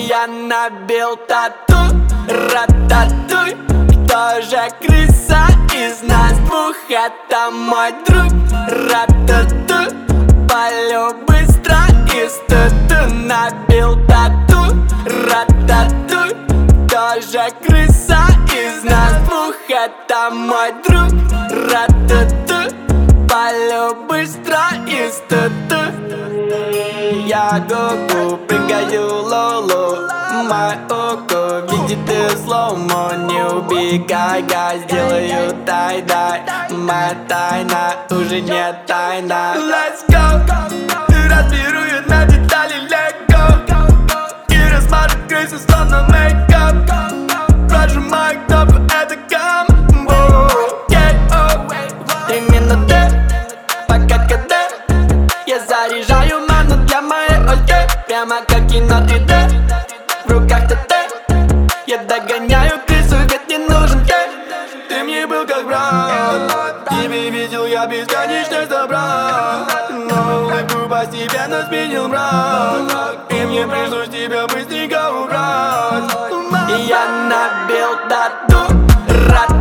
Я набил тату, рататуй. Кто же крыса из нас двух? Это мой друг, рататуй. Палю быстро из тату. Набил тату, рататуй. Кто же крыса из нас двух? Это мой друг, рататуй. Палю быстро из тату. Я гугу, прыгаю лоло. Мой око видит и слоумо. Не убегай, гай, сделаю тай-дай. Моя тайна уже не тайна. Let's go! Разберу ее на детали легко. И размажу крысу словно мейкап. Прожимаю кнопку, это камбо. Именно ты, пока когда я заряжаю ману для моей ульты. Прямо как кино 3D, в руках ТТ. Я догоняю крысу, ведь не нужен ты. Ты мне был как брат, тебе видел я бесконечность добра. Но улыбку постепенно сменил мрак, и мне пришлось тебя быстренько убрать. Я набил тату,